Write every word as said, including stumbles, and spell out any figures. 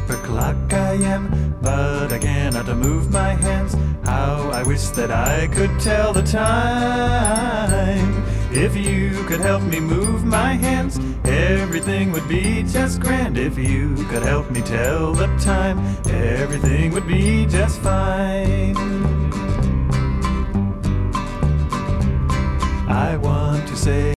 paper clock I am, but I cannot move my hands. How I wish that I could tell the time. If you could help me move my hands, everything would be just grand. If you could help me tell the time, everything would be just fine. I want to say